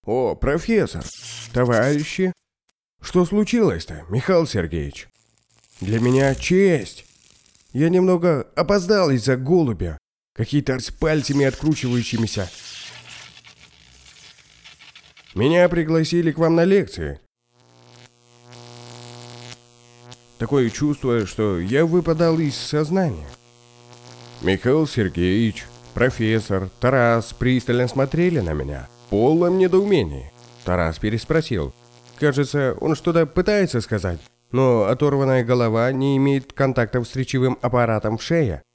О, профессор! Товарищи! Что случилось-то, Михаил Сергеевич? Для меня честь! Я немного опоздал из-за голубя. Какие-то с пальцами откручивающимися. Меня пригласили к вам на лекции. Такое чувство, что я выпадал из сознания. Михаил Сергеевич, профессор, Тарас пристально смотрели на меня в полном недоумении. Тарас переспросил. Кажется, он что-то пытается сказать, но оторванная голова не имеет контактов с речевым аппаратом в шее.